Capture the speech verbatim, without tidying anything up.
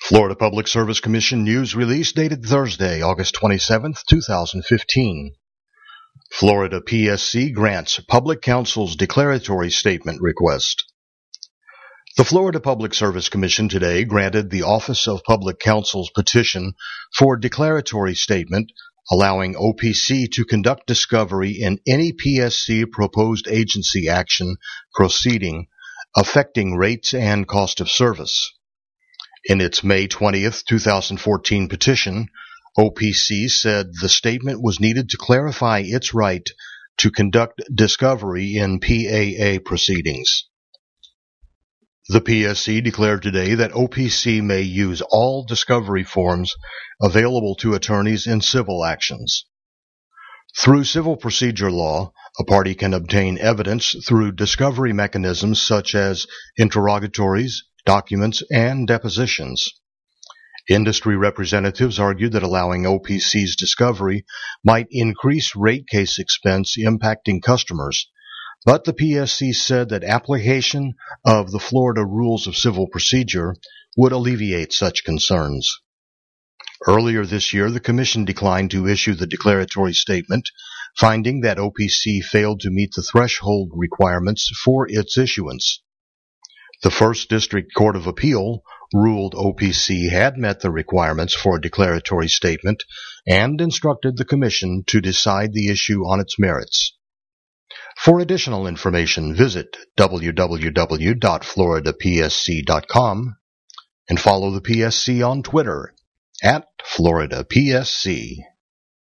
Florida Public Service Commission news release dated Thursday, August twenty-seventh, two thousand fifteen. Florida P S C grants Public Counsel's declaratory statement request. The Florida Public Service Commission today granted the Office of Public Counsel's petition for declaratory statement allowing O P C to conduct discovery in any P S C proposed agency action proceeding affecting rates and cost of service. In its May twentieth, two thousand fourteen petition, O P C said the statement was needed to clarify its right to conduct discovery in P A A proceedings. The P S C declared today that O P C may use all discovery forms available to attorneys in civil actions. Through civil procedure law, a party can obtain evidence through discovery mechanisms such as interrogatories, documents, and depositions. Industry representatives argued that allowing O P C's discovery might increase rate case expense impacting customers, but the P S C said that application of the Florida Rules of Civil Procedure would alleviate such concerns. Earlier this year, the Commission declined to issue the declaratory statement, finding that O P C failed to meet the threshold requirements for its issuance. The First District Court of Appeal ruled O P C had met the requirements for a declaratory statement and instructed the Commission to decide the issue on its merits. For additional information, visit w w w dot florida p s c dot com and follow the P S C on Twitter at Florida P S C.